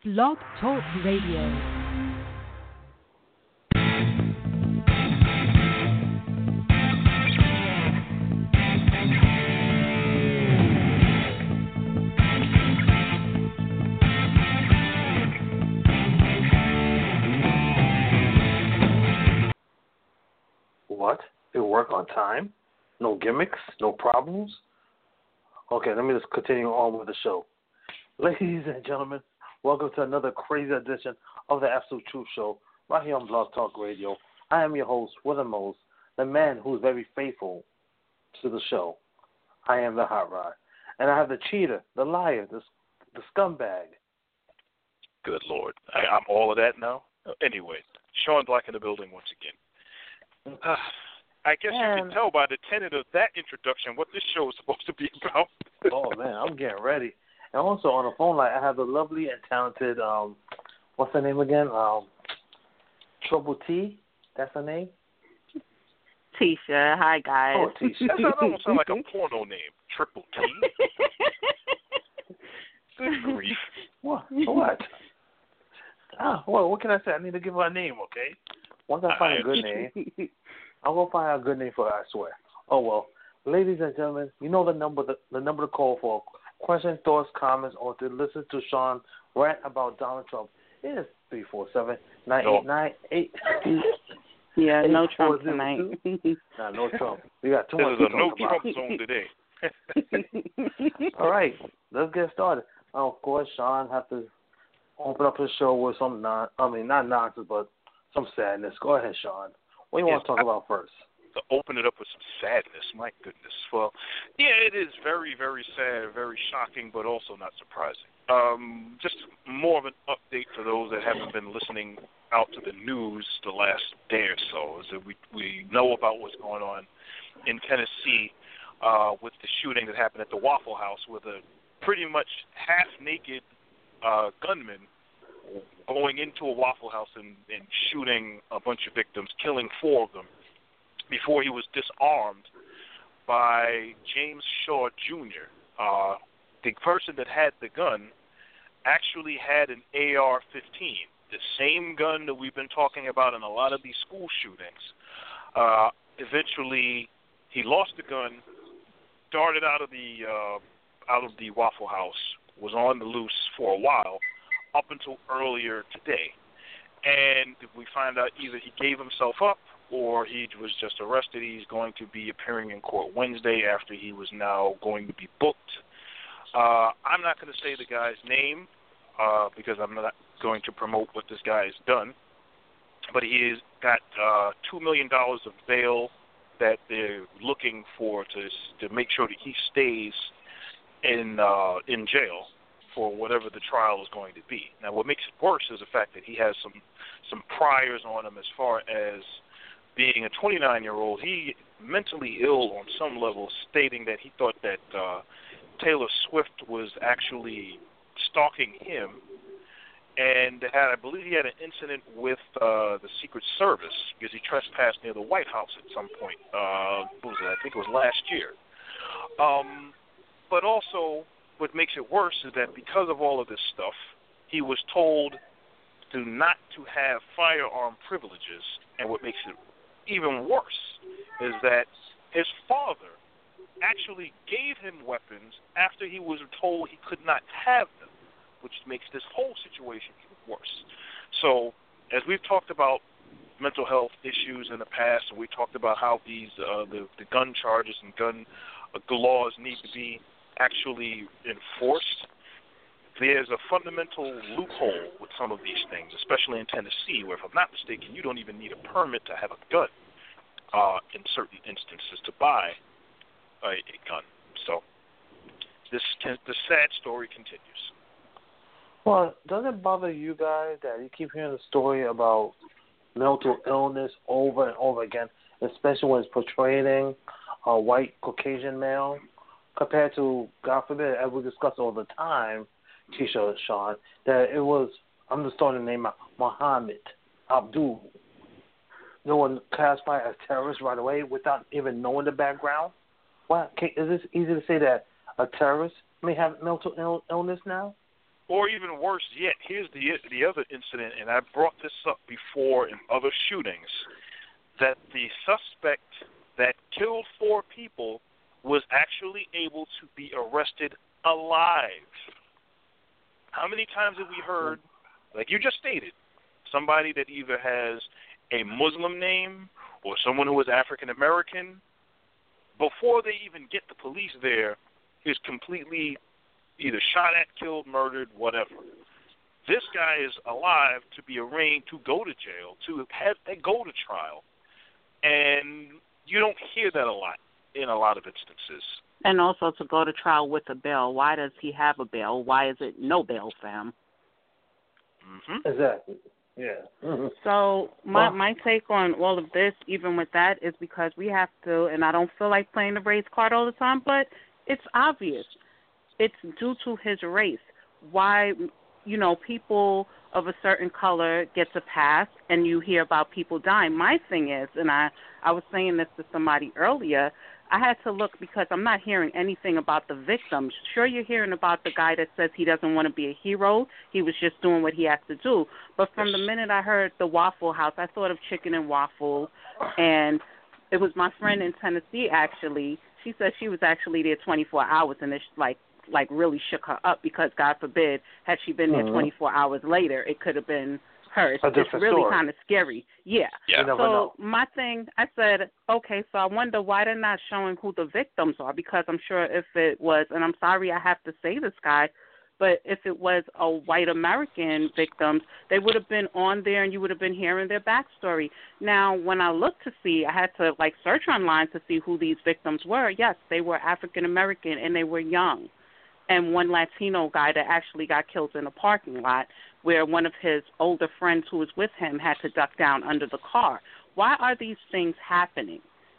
Blog Talk Radio. What? It work on time? No gimmicks? No problems? Okay, let me just continue on with the show. Ladies and gentlemen, welcome to another crazy edition of the Absolute Truth Show right here on Blog Talk Radio. I am your host, William Mose, the man who's very faithful to the show. I am the Hot Rod. And I have the cheater, the liar, the scumbag. Good Lord. I'm all of that now? Anyway, Sean Black in the building once again. I guess you can tell by the tenet of that introduction what this show is supposed to be about. Oh, man, I'm getting ready. And also on the phone line, I have the lovely and talented, what's her name again? Trouble T? That's her name? Tisha. Hi, guys. Oh, Tisha. That almost sounds like a porno name. Triple T. Good grief. What? Well, what can I say? I need to give her a name, okay? Once I find a good name, I'm going to find a good name for her, I swear. Oh, well. Ladies and gentlemen, you know the number to call for questions, thoughts, comments, or to listen to Sean rant about Donald Trump. It is 347-989-8. Yeah, no Trump tonight. Nah, no Trump. We got too much to talk no about. Trump zone today. All right, let's get started. Of course, Sean has to open up his show with some not nonsense, but some sadness. Go ahead, Sean. What do you want to talk about first? To open it up with some sadness, my goodness. Well, yeah, it is very, very sad, very shocking, but also not surprising. Just more of an update for those that haven't been listening out to the news the last day or so, is that we know about what's going on in Tennessee with the shooting that happened at the Waffle House with a pretty much half-naked gunman going into a Waffle House and shooting a bunch of victims, killing 4 of them, before he was disarmed by James Shaw Jr. The person that had the gun actually had an AR-15, the same gun that we've been talking about in a lot of these school shootings. Eventually, he lost the gun, darted out of the Waffle House, was on the loose for a while, up until earlier today. And we find out either he gave himself up or he was just arrested. He's going to be appearing in court Wednesday after he was now going to be booked. I'm not going to say the guy's name because I'm not going to promote what this guy has done. But he has got $2 million of bail that they're looking for to make sure that he stays in jail for whatever the trial is going to be. Now, what makes it worse is the fact that he has some priors on him as far as being a 29-year-old. He mentally ill on some level, stating that he thought that Taylor Swift was actually stalking him, and I believe he had an incident with the Secret Service because he trespassed near the White House at some point. What was it? I think it was last year. But also, what makes it worse is that because of all of this stuff, he was told not to have firearm privileges, and what makes it even worse is that his father actually gave him weapons after he was told he could not have them, which makes this whole situation even worse. So, as we've talked about mental health issues in the past, and we talked about how these the gun charges and gun laws need to be actually enforced, there's a fundamental loophole with some of these things, especially in Tennessee, where, if I'm not mistaken, you don't even need a permit to have a gun in certain instances to buy a gun. So the sad story continues. Well, does it bother you guys that you keep hearing the story about mental illness over and over again, especially when it's portraying a white Caucasian male, compared to, God forbid, as we discuss all the time, Tisha, Sean, that it was, I'm just throwing the name out, Muhammad Abdul. No one classified as terrorist right away without even knowing the background? Is this easy to say that a terrorist may have mental illness now? Or even worse yet, here's the other incident, and I brought this up before in other shootings, that the suspect that killed 4 people was actually able to be arrested alive. How many times have we heard, like you just stated, somebody that either has a Muslim name or someone who is African American, before they even get the police there, is completely either shot at, killed, murdered, whatever. This guy is alive to be arraigned, to go to jail, to go to trial. And you don't hear that a lot in a lot of instances. And also to go to trial with a bail. Why does he have a bail? Why is it no bail for him? Mm-hmm. Exactly. Yeah. Mm-hmm. So my take on all of this, even with that, is because we have to, and I don't feel like playing the race card all the time, but it's obvious. It's due to his race. Why, people of a certain color gets a pass, and you hear about people dying. My thing is, and I was saying this to somebody earlier, I had to look because I'm not hearing anything about the victims. Sure, you're hearing about the guy that says he doesn't want to be a hero. He was just doing what he has to do. But from the minute I heard the Waffle House, I thought of chicken and waffle. And it was my friend in Tennessee, actually. She said she was actually there 24 hours, and it's like really shook her up because, God forbid, had she been there 24 hours later, it could have been her. It's really kind of scary. Yeah. So my thing, I said, okay, so I wonder why they're not showing who the victims are, because I'm sure if it was, and I'm sorry I have to say this, guy, but if it was a white American victims, they would have been on there and you would have been hearing their backstory. Now, when I looked to see, I had to search online to see who these victims were. Yes, they were African American and they were young. And one Latino guy that actually got killed in a parking lot where one of his older friends who was with him had to duck down under the car. Why are these things happening?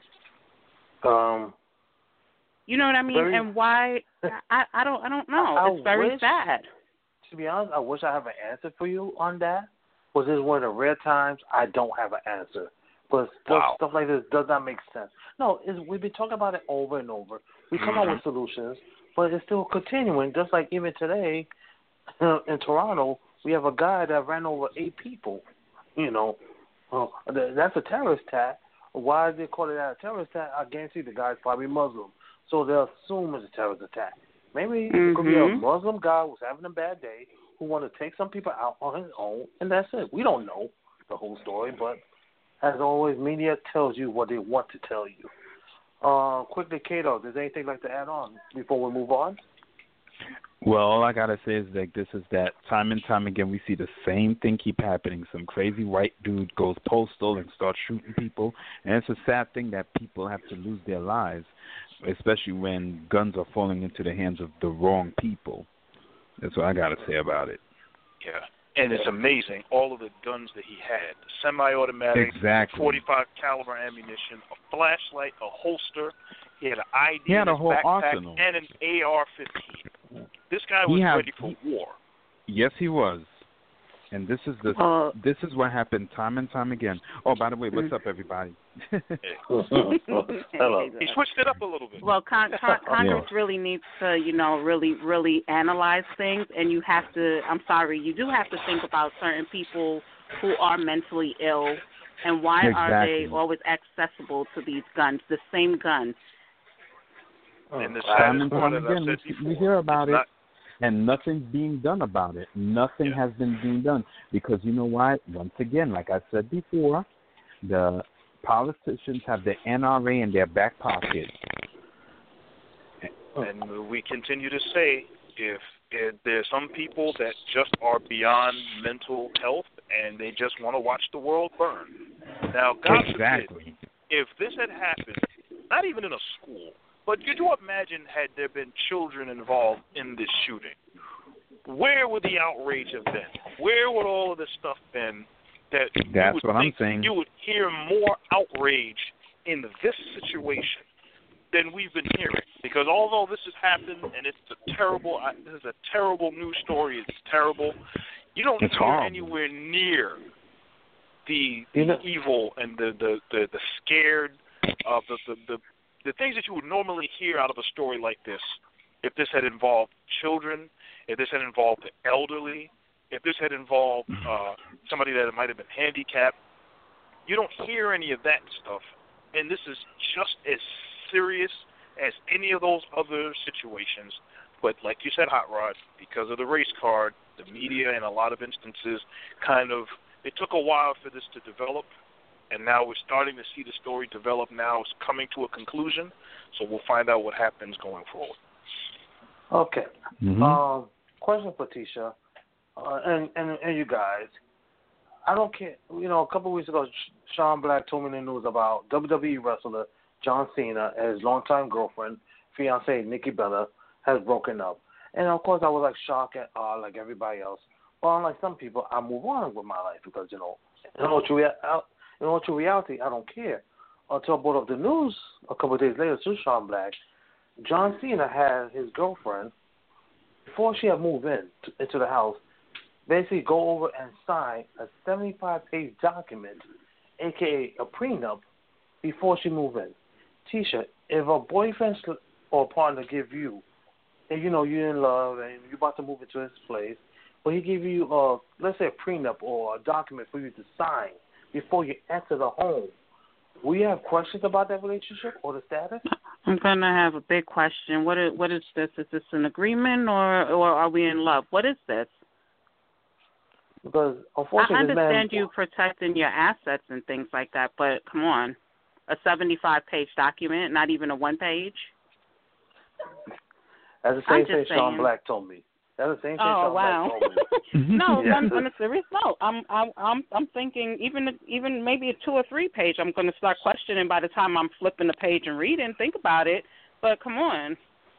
You know what I mean? And why? I don't know. It's very sad. To be honest, I wish I have an answer for you on that. But this is one of the rare times I don't have an answer. But stuff like this does not make sense. No, we've been talking about it over and over. We come up with solutions, but it's still continuing. Just like even today in Toronto, we have a guy that ran over 8 people. That's a terrorist attack. Why they call it a terrorist attack? I guarantee the guy's probably Muslim. So they'll assume it's a terrorist attack. Maybe it could be a Muslim guy who's having a bad day who want to take some people out on his own, and that's it. We don't know the whole story, but as always, media tells you what they want to tell you. Quickly, Kato, does anything like to add on before we move on? Well, all I got to say is that this is that time and time again we see the same thing keep happening. Some crazy white dude goes postal and starts shooting people. And it's a sad thing that people have to lose their lives, especially when guns are falling into the hands of the wrong people. That's what I got to say about it. Yeah. And it's amazing, all of the guns that he had. Semi-automatic, 45 caliber ammunition, a flashlight, a holster. He had an ID he had in a his whole backpack, arsenal. and an AR-15. This guy was ready for war. Yes, he was. And this is this is what happened time and time again. Oh, by the way, what's up, everybody? Hello. He switched it up a little bit. Well, Congress really needs to, really analyze things, and you have to. I'm sorry, you do have to think about certain people who are mentally ill, and why are they always accessible to these guns, the same gun? And the time and time again, we hear about it. And nothing's being done about it. Nothing has been being done. Because you know what? Once again, like I said before, the politicians have the NRA in their back pocket. And we continue to say, if there's some people that just are beyond mental health and they just want to watch the world burn. Now, God forbid, if this had happened, not even in a school, but could you imagine had there been children involved in this shooting? Where would the outrage have been? Where would all of this stuff been that That's what I'm saying. You would hear more outrage in this situation than we've been hearing? Because although this has happened and this is a terrible news story, it's terrible, you don't hear anywhere near the evil and the scared of the things that you would normally hear out of a story like this, if this had involved children if this had involved the elderly, if this had involved somebody that might have been handicapped. You don't hear any of that stuff. And this is just as serious as any of those other situations. But like you said, Hot Rod, because of the race card, the media in a lot of instances it took a while for this to develop. And now we're starting to see the story develop now. It's coming to a conclusion. So we'll find out what happens going forward. Okay. Mm-hmm. Question for Tisha and you guys. I don't care. You know, a couple of weeks ago, Sean Black told me the news about WWE wrestler John Cena and his longtime girlfriend, fiancée Nikki Bella, has broken up. And, of course, I was, like, shocked at, like everybody else. Well, unlike some people, I move on with my life because, in all true reality, I don't care. Until I brought up the news a couple of days later to Sean Black, John Cena had his girlfriend, before she had moved into the house, basically go over and sign a 75-page document, a.k.a. a prenup, before she moved in. Tisha, if a boyfriend or partner give you, and you're in love and you're about to move into his place, but he give you, let's say a prenup or a document for you to sign before you enter the home, will you have questions about that relationship or the status? I'm going to have a big question. What is this? Is this an agreement or are we in love? What is this? Because unfortunately, I understand you protecting your assets and things like that, but come on, a 75-page document, not even a one-page. That's the same thing Sean Black told me. That's the same thing Sean Black told me. No, on a serious note, I'm thinking even maybe a 2 or 3 page. I'm going to start questioning by the time I'm flipping the page and reading. Think about it, but come on,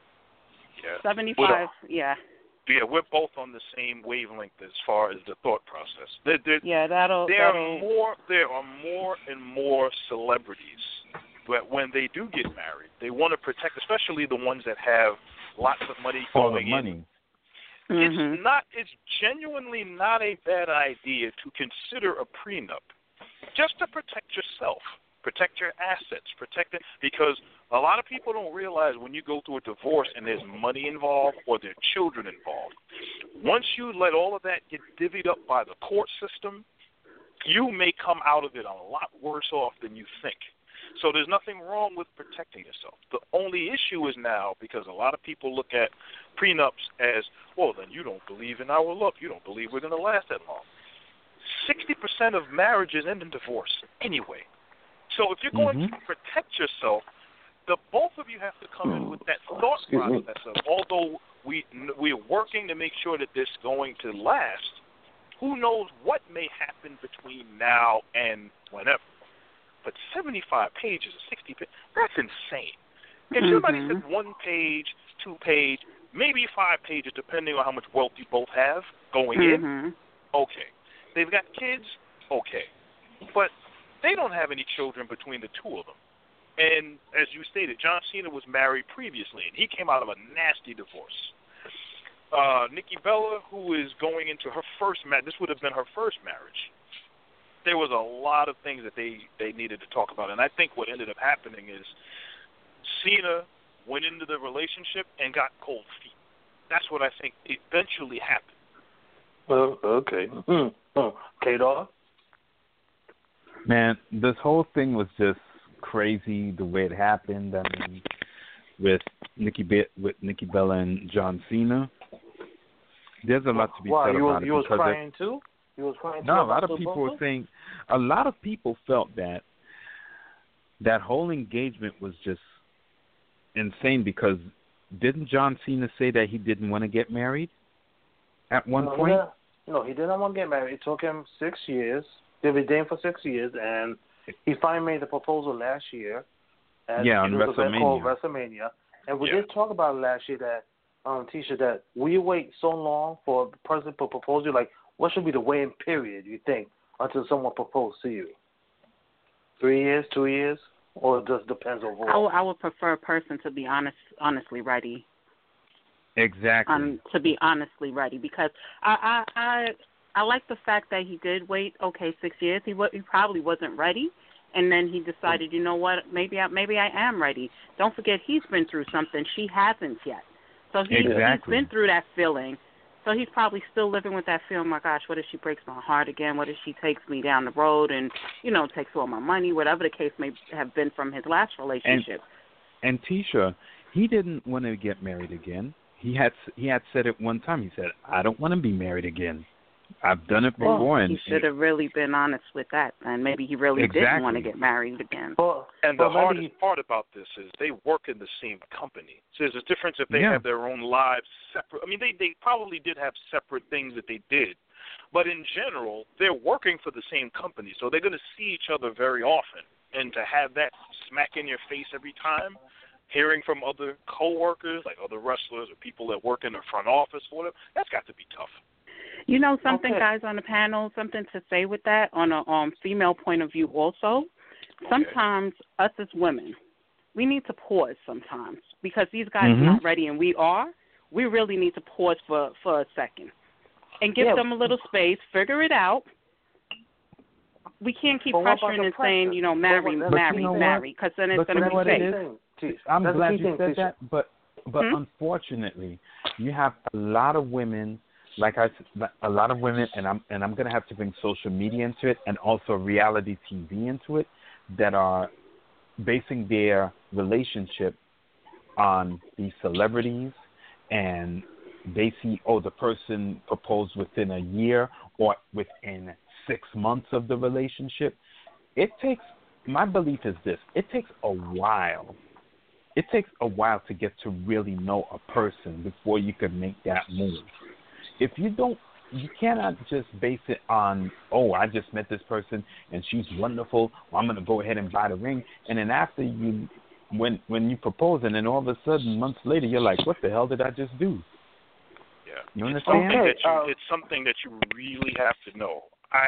75, yeah. Yeah, we're both on the same wavelength as far as the thought process. There are more and more celebrities that when they do get married, they want to protect, especially the ones that have lots of money going in. Mm-hmm. It's genuinely not a bad idea to consider a prenup just to protect yourself, protect your assets, protect it, because a lot of people don't realize when you go through a divorce and there's money involved or there are children involved, once you let all of that get divvied up by the court system, you may come out of it a lot worse off than you think. So there's nothing wrong with protecting yourself. The only issue is now, because a lot of people look at prenups as, well, then you don't believe in our love. You don't believe we're going to last that long. 60% of marriages end in divorce anyway. So if you're going to protect yourself, the both of you have to come in with that thought process of, although we're working to make sure that this is going to last, who knows what may happen between now and whenever. But 75 pages or 60 pages, that's insane. If somebody said 1 page, 2 page, maybe 5 pages, depending on how much wealth you both have going in, okay. They've got kids, okay. But they don't have any children between the two of them. And as you stated, John Cena was married previously, and he came out of a nasty divorce. Nikki Bella, who is going into her first marriage, this would have been her first marriage. There was a lot of things that they needed to talk about. And I think what ended up happening is Cena went into the relationship and got cold feet. That's what I think eventually happened. Well, okay. K-Dog? Man, this whole thing was just crazy the way it happened. I mean, with Nikki Bella and John Cena. There's a lot to be said about it. You was crying too? You was crying too? No, a lot of people were saying, a lot of people felt that whole engagement was just insane because didn't John Cena say that he didn't want to get married at one point? No, he didn't want to get married. It took him 6 years. They were dating for 6 years, and he finally made the proposal last year. On WrestleMania. Called WrestleMania. And we did talk about it last year that, Tisha, that we wait so long for the person to propose you. Like, what should be the waiting period, you think, until someone proposes to you? 3 years, 2 years? Or it just depends overall? I would prefer a person to be honestly ready. Exactly. To be honestly ready, because I like the fact that he did wait. 6 years. He probably wasn't ready, and then he decided, you know what? Maybe I am ready. Don't forget, he's been through something she hasn't yet. So he's been through that feeling. So he's probably still living with that fear. Oh my gosh, what if she breaks my heart again? What if she takes me down the road and, takes all my money, whatever the case may have been from his last relationship. And Tisha, he didn't want to get married again. He had said it one time. He said, I don't want to be married again. I've done it before. He should have really been honest with that, and maybe he really didn't want to get married again. And the hardest part about this is they work in the same company. So there's a difference if they have their own lives separate. I mean, they probably did have separate things that they did. But in general, they're working for the same company, so they're going to see each other very often. And to have that smack in your face every time, hearing from other coworkers, like other wrestlers or people that work in the front office or whatever, that's got to be tough. Something, guys on the panel, something to say with that on a female point of view also. Sometimes us as women, we need to pause sometimes because these guys are not ready and we are. We really need to pause for a second and give them a little space, figure it out. We can't keep pressuring and saying, marry, because then it's going to be fake. I'm glad you said that, but unfortunately, you have a lot of women, a lot of women, and I'm going to have to bring social media into it and also reality TV into it, that are basing their relationship on these celebrities, and they see, the person proposed within a year or within 6 months of the relationship. My belief is this, it takes a while. It takes a while to get to really know a person before you can make that move. If you cannot just base it on, I just met this person and she's wonderful, well, I'm going to go ahead and buy the ring. And then after when you propose, and then all of a sudden, months later, you're like, what the hell did I just do? Yeah. You understand? It's something that you really have to know. I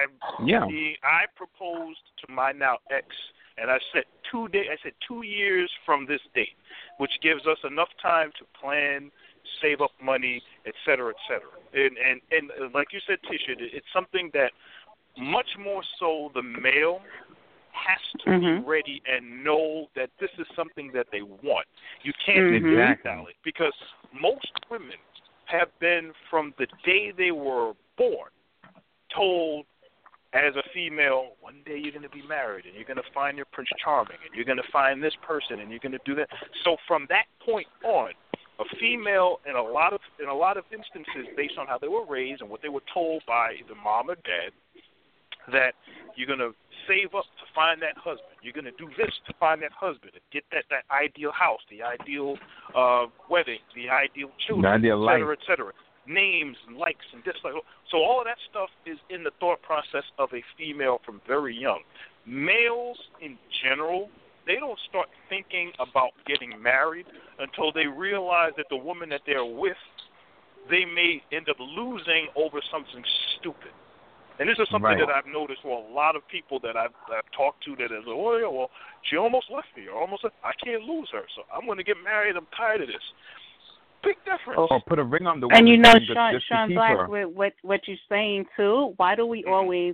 proposed to my now ex, and I said 2 years from this date, which gives us enough time to plan, save up money, et cetera, et cetera. And like you said, Tisha, it's something that much more so the male has to be ready and know that this is something that they want. You can't exactly, because most women have been, from the day they were born, told as a female, one day you're going to be married and you're going to find your Prince Charming and you're going to find this person and you're going to do that. So from that point on, a female, in a lot of instances, based on how they were raised and what they were told by either mom or dad, that you're going to save up to find that husband. You're going to do this to find that husband and get that ideal house, the ideal wedding, the ideal children, et cetera. Names and likes and dislikes. So all of that stuff is in the thought process of a female from very young. Males in general, they don't start thinking about getting married until they realize that the woman that they're with, they may end up losing over something stupid. And this is something that I've noticed for a lot of people that I've talked to that is, she almost left me, I can't lose her, so I'm going to get married, I'm tired of this. Big difference. Or put a ring on the woman. And Sean Black, with what you're saying too, why do we always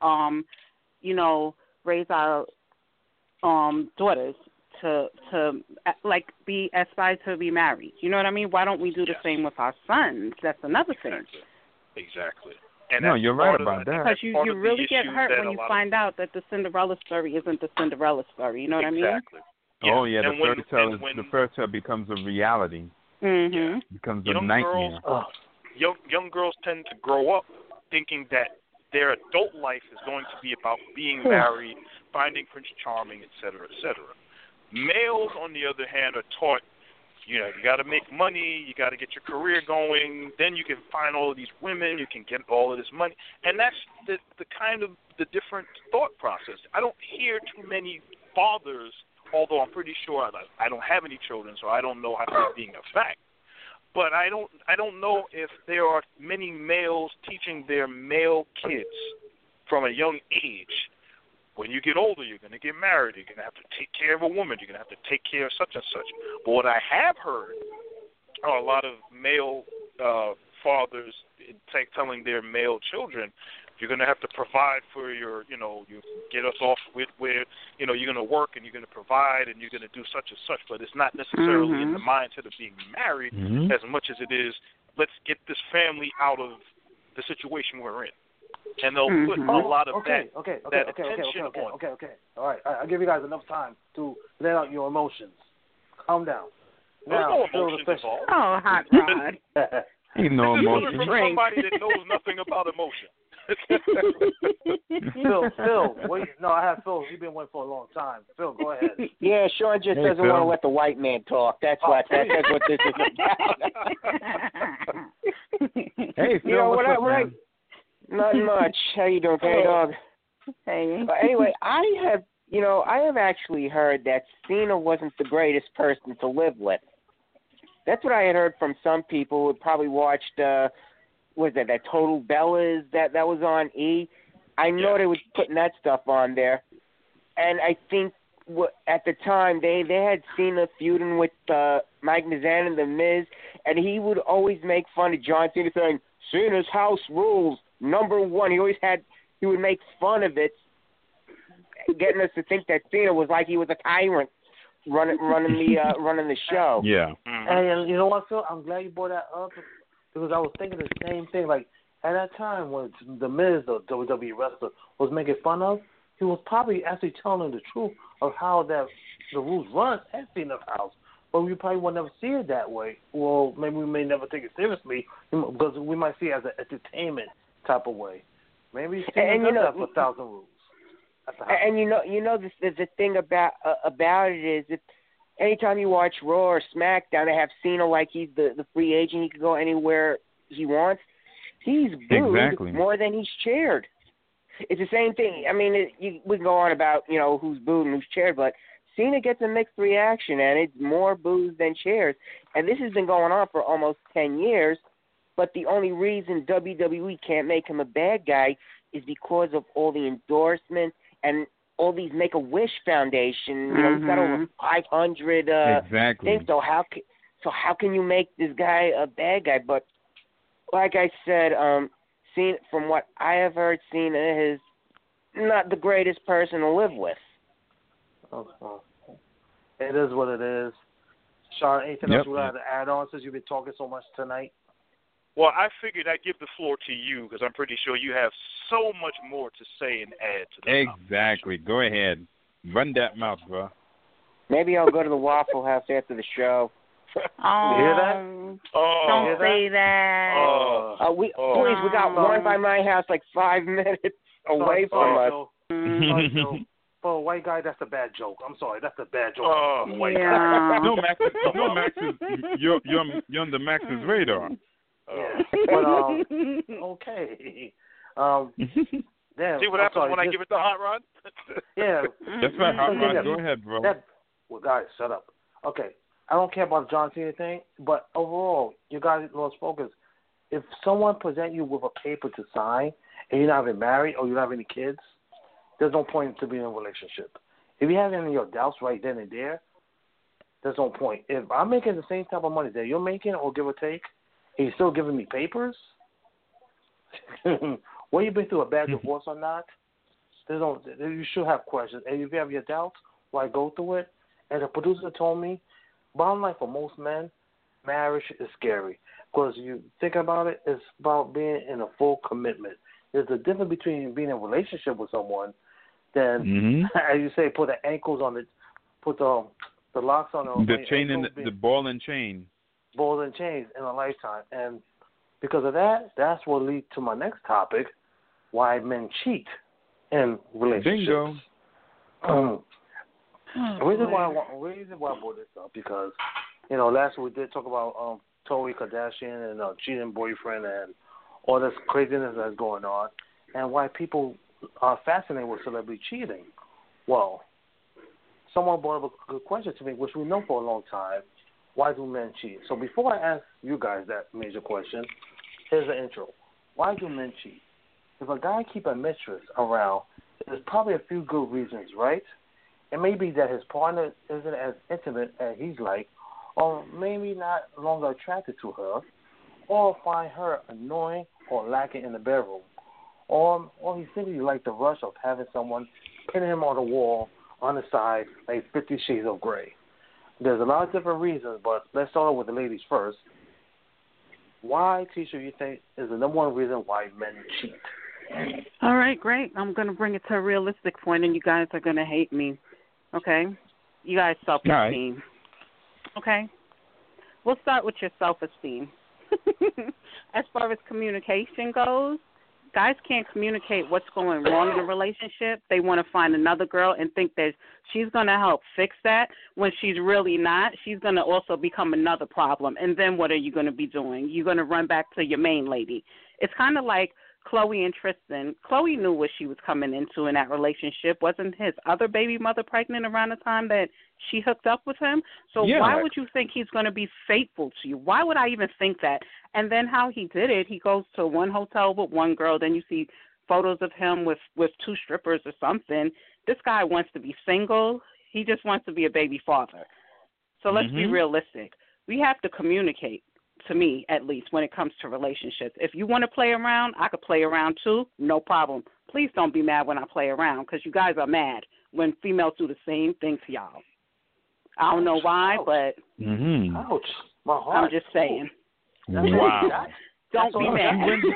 raise our daughters to aspire to be married? You know what I mean? Why don't we do the same with our sons? That's another thing. Exactly. And no, you're right about that. Because you really get hurt when you find out that the Cinderella story isn't the Cinderella story. You know what I mean? Exactly. Yeah. Oh yeah, the fairy tale becomes a reality. Becomes a nightmare. Young girls tend to grow up thinking that their adult life is going to be about being married, finding Prince Charming, et cetera, et cetera. Males, on the other hand, are taught, you got to make money, you got to get your career going, then you can find all of these women, you can get all of this money. And that's the kind of the different thought process. I don't hear too many fathers, although I'm pretty sure I don't have any children, so I don't know how that's being a fact. But I don't know if there are many males teaching their male kids from a young age, when you get older, you're going to get married, you're going to have to take care of a woman, you're going to have to take care of such and such. But what I have heard are a lot of male fathers telling their male children, you're going to have to provide for your, you get us off with where, you're going to work and you're going to provide and you're going to do such and such. But it's not necessarily in the mindset of being married as much as it is let's get this family out of the situation we're in. And they'll put a lot of that attention on. Okay. All right, I'll give you guys enough time to let out your emotions. Calm down. There's no emotions involved. Oh, hot rod. Ain't no From emotion. somebody that knows nothing about emotion. Phil, wait. No, I have Phil. He's been waiting for a long time. Phil, go ahead. Yeah, Sean just doesn't want to let the white man talk. That's what this is about. Hey, Phil, You know, what's up, man? Nothing much. How you doing, K-Dog? Hey. Anyway, I have actually heard that Cena wasn't the greatest person to live with. That's what I had heard from some people who probably watched, that Total Bellas that was on E? I know they were putting that stuff on there. And I think at the time they had Cena feuding with Mike Mizan and The Miz, and he would always make fun of John Cena saying, Cena's house rules, #1. He would make fun of it, getting us to think that Cena was like he was a tyrant running the show. Yeah. And you know what, Phil? I'm glad you brought that up because I was thinking the same thing. Like at that time when The Miz, the WWE wrestler, was making fun of, he was probably actually telling the truth of how the rules run at Cena's house. But we probably will never see it that way. Well, maybe we may never take it seriously because we might see it as an entertainment type of way. Maybe Cena does have 1,000 rules. And the thing about it is, if anytime you watch Raw or SmackDown, they have Cena like he's the free agent. He can go anywhere he wants. He's booed more than he's cheered. It's the same thing. I mean, we can go on about who's booed and who's cheered, but Cena gets a mixed reaction, and it's more boos than cheers. And this has been going on for almost 10 years. But the only reason WWE can't make him a bad guy is because of all the endorsements and all these Make-A-Wish Foundation. He's got over 500 things. So how can you make this guy a bad guy? But like I said, Cena, from what I have heard, Cena is not the greatest person to live with. Oh. It is what it is. Sean, anything else you want to add on since you've been talking so much tonight? Well, I figured I'd give the floor to you because I'm pretty sure you have so much more to say and add to this. Exactly. Go ahead. Run that mouth, bro. Maybe I'll go to the Waffle House after the show. Oh, you hear that? Don't say that. Please, we got one by my house like 5 minutes away from us. For a white guy, that's a bad joke. I'm sorry, that's a bad joke. White guy. No, Max you're on the Max's radar. Yeah, but okay. Damn, see what happens when I give it the hot rod? Yeah, that's right, hot rod. Go ahead, bro. Well, guys, shut up. Okay, I don't care about the John Cena thing, but overall, you guys lost focus. If someone present you with a paper to sign and you're not even married or you don't have any kids, there's no point to being in a relationship. If you have any of your doubts right then and there, there's no point. If I'm making the same type of money that you're making, or give or take, and you're still giving me papers, whether you've been through a bad divorce or not, you should have questions. And if you have your doubts, why go through it? And the producer told me, bottom line for most men, marriage is scary. Because you think about it, it's about being in a full commitment. There's a difference between being in a relationship with someone than, as you say, put the ankles on put the locks on the chain and the ball and chain. Balls and chains in a lifetime. And because of that, that's what leads to my next topic, why men cheat in relationships. Bingo. The reason why I brought this up, because, last week we did talk about Khloe Kardashian and cheating boyfriend and all this craziness that's going on, and why people are fascinated with celebrity cheating. Well, someone brought up a good question to me, which we know for a long time. Why do men cheat? So before I ask you guys that major question, here's the intro. Why do men cheat? If a guy keep a mistress around, there's probably a few good reasons, right? It may be that his partner isn't as intimate as he's like, or maybe not longer attracted to her, or find her annoying or lacking in the bedroom, or he simply like the rush of having someone pin him on the wall on the side like 50 Shades of Grey. There's a lot of different reasons, but let's start with the ladies first. why, Tisha, you think is the number one reason why men cheat? All right, great. I'm going to bring it to a realistic point, and you guys are going to hate me. Okay? You guys self-esteem. Right. Okay? We'll start with your self-esteem. As far as communication goes, guys can't communicate what's going wrong in a relationship. They want to find another girl and think that she's going to help fix that when she's really not. She's going to also become another problem. And then what are you going to be doing? You're going to run back to your main lady. It's kind of like Chloe and Tristan. Chloe knew what she was coming into in that relationship. Wasn't his other baby mother pregnant around the time that she hooked up with him? So why would you think he's going to be faithful to you? Why would I even think that? And then how he did it, he goes to one hotel with one girl, then you see photos of him with two strippers or something. This guy wants to be single. He just wants to be a baby father. So let's be realistic. We have to communicate. To me, at least, when it comes to relationships. If you want to play around, I could play around too, no problem. Please don't be mad when I play around, because you guys are mad when females do the same thing to y'all. I don't know why, but ouch, my heart. I'm just saying. Wow. Don't be mad.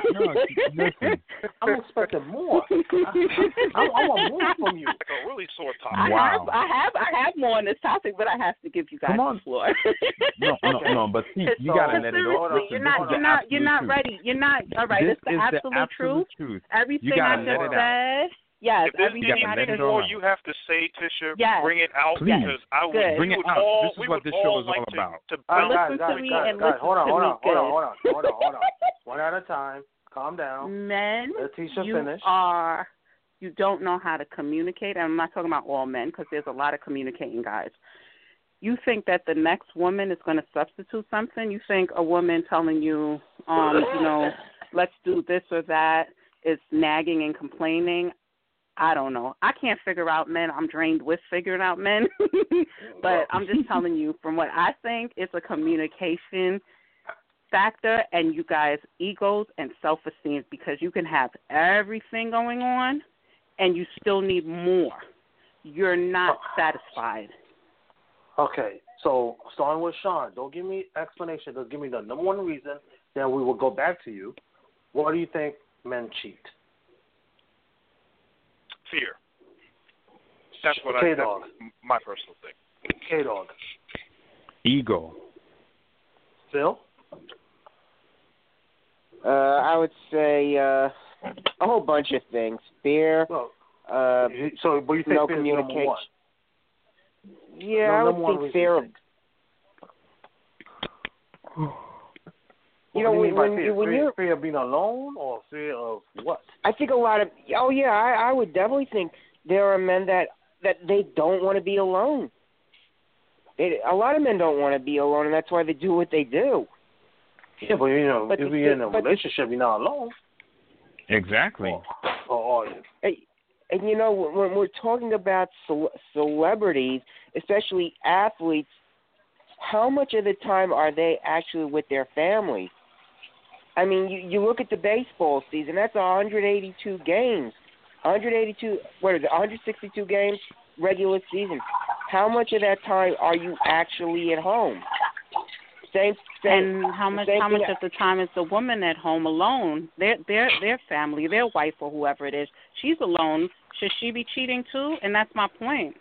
I'm expecting more. I want more from you. Like a really sore topic. Wow. I have more on this topic, but I have to give you guys the floor. No, but see, you gotta let it go. You're not ready. You're not all right. This is the absolute truth. Everything I just said. Yes, if there's anything more you have to say, Tisha, bring it out. Please. Because I would, bring it out. This is what this show is all about. Listen to me and listen hold on. to me. One at a time. Calm down. Men, Tisha finish. You don't know how to communicate. And I'm not talking about all men, because there's a lot of communicating guys. You think that the next woman is going to substitute something? You think a woman telling you, let's do this or that is nagging and complaining? I don't know. I can't figure out men. I'm drained with figuring out men. But I'm just telling you, from what I think, it's a communication factor and you guys' egos and self-esteem, because you can have everything going on and you still need more. You're not satisfied. Okay, so starting with Sean, don't give me explanation. Just give me the number one reason. Then we will go back to you. What do you think men cheat? Fear. That's what that's my personal thing. K-Dog. Ego. Phil? I would say a whole bunch of things. Fear. But you think no fear communication. Is number one? Yeah, I would think fear of. When you're fear of being alone, or fear of what? I think a lot of. Oh yeah, I would definitely think there are men that they don't want to be alone. A lot of men don't want to be alone, and that's why they do what they do. Yeah, but if you're in a relationship, you're not alone. Exactly. Or are you? And when we're talking about celebrities, especially athletes, how much of the time are they actually with their families? I mean, you look at the baseball season, that's 182 games. 162 games, regular season. How much of that time are you actually at home? And how much of the time is the woman at home alone? Their family, their wife or whoever it is, she's alone. Should she be cheating too? And that's my point.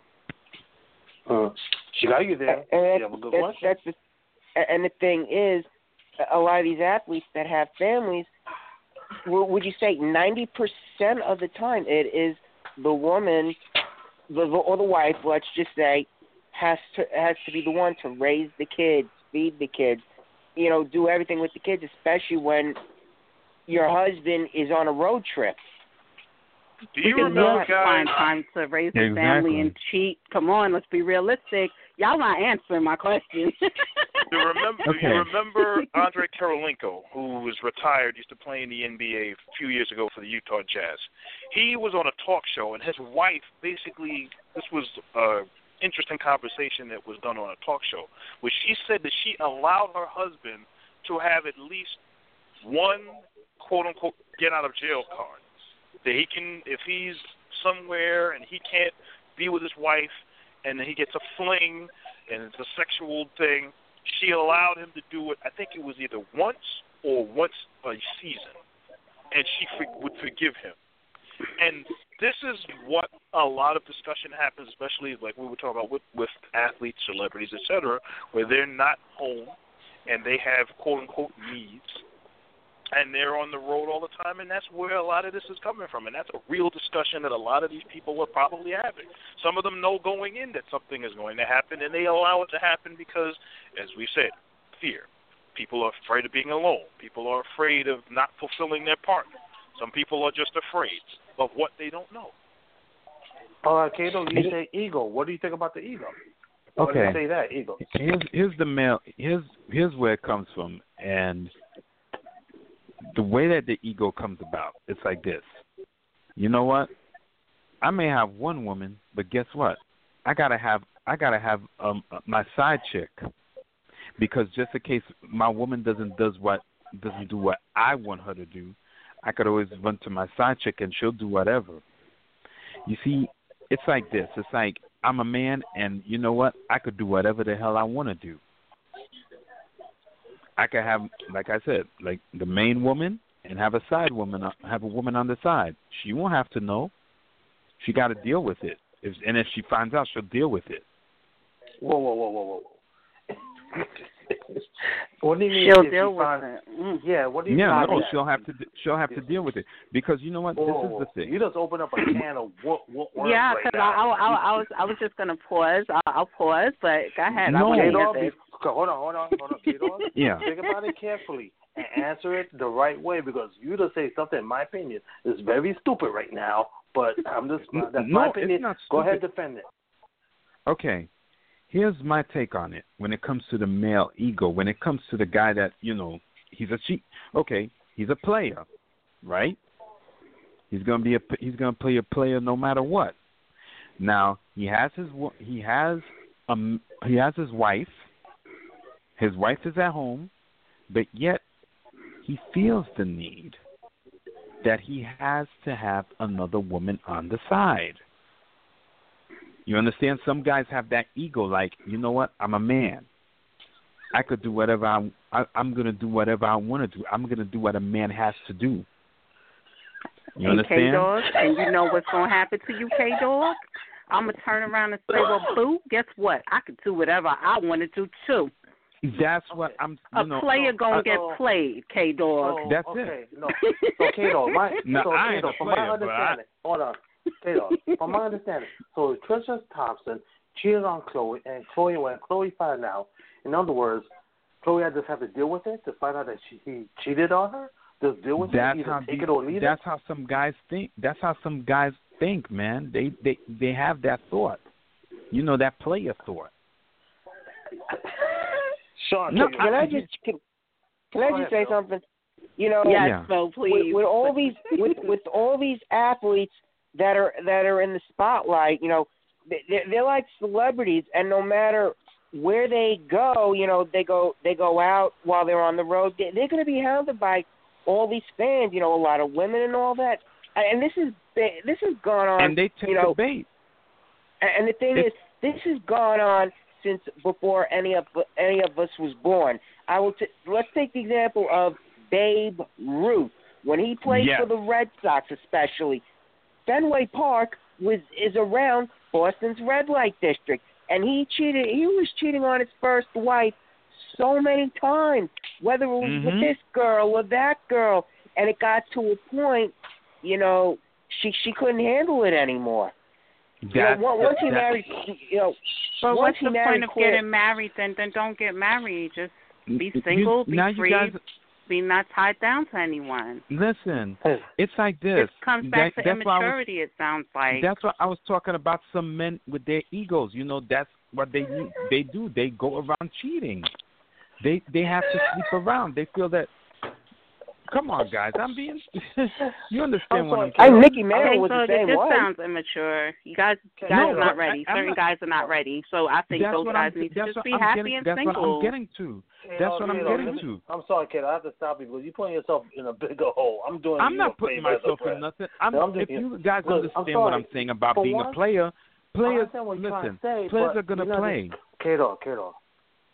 She got you there. You have a good question. And the thing is, a lot of these athletes that have families, would you say 90% of the time it is the woman or the wife, let's just say, has to be the one to raise the kids, feed the kids, do everything with the kids, especially when your husband is on a road trip. Do you remember, guys? Find time to raise a family and cheat. Come on, let's be realistic. Y'all not answering my question. Do you remember Andrei Kirilenko, who was retired, used to play in the NBA a few years ago for the Utah Jazz? He was on a talk show, and his wife basically, this was an interesting conversation that was done on a talk show, where she said that she allowed her husband to have at least one quote-unquote get-out-of-jail card. That he can, if he's somewhere and he can't be with his wife and then he gets a fling and it's a sexual thing, she allowed him to do it. I think it was either once or once a season, and she would forgive him. And this is what a lot of discussion happens, especially like we were talking about with athletes, celebrities, etc., where they're not home and they have quote-unquote needs, and they're on the road all the time, and that's where a lot of this is coming from. And that's a real discussion that a lot of these people are probably having. Some of them know going in that something is going to happen, and they allow it to happen because, as we said, fear. People are afraid of being alone. People are afraid of not fulfilling their partner. Some people are just afraid of what they don't know. All right, Kato, you say ego. What do you think about the ego? Why do you say that, ego? Here's the male. Here's where it comes from, and the way that the ego comes about. It's like this. You know what? I may have one woman, but guess what? I gotta have my side chick, because just in case my woman doesn't do what I want her to do, I could always run to my side chick and she'll do whatever. You see, it's like this. It's like I'm a man, and you know what? I could do whatever the hell I want to do. I could have, like I said, like the main woman and have a side woman, have a woman on the side. She won't have to know. She got to deal with it. And if she finds out, she'll deal with it. Whoa. What do you mean? She'll deal with it. Yeah, what do you mean? Yeah, no, she'll have to deal with it, because you know what? This is the thing. You just open up a can of worms yeah, right because now. I was just gonna pause. I'll pause, but go ahead. No. Hold on. Yeah. Think about it carefully and answer it the right way, because you just say something, in my opinion, is very stupid right now. But that's my opinion. It's not stupid. Go ahead, defend it. Okay. Here's my take on it when it comes to the male ego, when it comes to the guy that, he's a player, right? He's going to play a player no matter what. Now, he has his wife. His wife is at home, but yet he feels the need that he has to have another woman on the side. You understand? Some guys have that ego, like, you know what? I'm a man. I could do whatever I'm going to do whatever I want to do. I'm going to do what a man has to do. You understand? K-Dog, and you know what's going to happen to you, K-Dog? I'm going to turn around and say, well, boo, guess what? I could do whatever I want to do, too. That's what I'm. A player gonna get played, K-Dog. That's it. it. No, so K-Dog, I ain't a from player, my understanding, hold on, K-Dog, from my understanding, so Trisha Thompson cheated on Chloe, and when Chloe found out, in other words, Chloe had to have to deal with it to find out that he cheated on her. Just deal with it, either take it or leave it. That's how some guys think. That's how some guys think, man. They have that thought. That player thought. Sean, can I just say something? Yes, so please. With all these with all these athletes that are in the spotlight, they're like celebrities, and no matter where they go, they go out while they're on the road. They're going to be hounded by all these fans, a lot of women and all that. And this has gone on. And they take the bait. And the thing is, this has gone on since before any of us was born. Let's take the example of Babe Ruth. When he played for the Red Sox, especially, Fenway Park is around Boston's red light district, and he cheated. He was cheating on his first wife so many times, whether it was with this girl or that girl, and it got to a point, she couldn't handle it anymore. Once he married, But once what's he the married point of Claire, getting married? Then don't get married. Just be single, be free, be not tied down to anyone. Listen, it's like this. It comes back to immaturity. It sounds like. That's what I was talking about. Some men with their egos. That's what they do. They go around cheating. They have to sleep around. They feel that. Come on, guys. I'm being. You understand what I'm saying? Nicky Mantle was the same this way. sounds immature. You guys are not ready. Certain guys are not ready. So I think those guys need to just be happy and single. That's what I'm getting to. That's what I'm getting to. I'm sorry, kid. I have to stop you because you're putting yourself in a bigger hole. I'm not putting myself in nothing. If you guys understand what I'm saying about being a player, players, listen, players are going to play. Kato,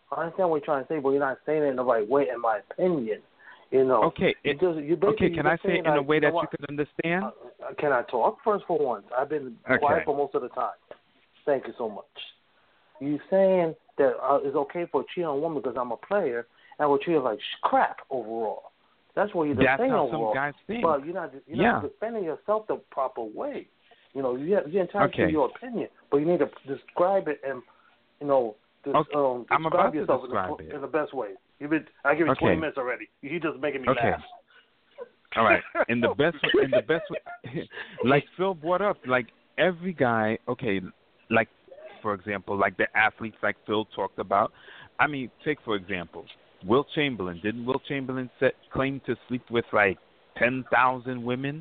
I understand what you're trying to say, but you're not saying it in the right way, in my opinion. You know. Okay. Can I say it in a way that you can understand? Can I talk first for once? I've been quiet for most of the time. Thank you so much. You saying that it's okay for a cheat on a woman because I'm a player, and I will treat her like crap overall. That's what you're saying overall. That's how some guys think. But you're not defending yourself the proper way. You know, you're entitled to your opinion, but you need to describe it and, I'm about to yourself describe it in the best way. I give you 20 minutes already. You're just making me laugh. All right. In the best way, like Phil brought up, like every guy, like for example, like the athletes like Phil talked about. I mean, take for example, Wilt Chamberlain. Didn't Wilt Chamberlain claim to sleep with like 10,000 women?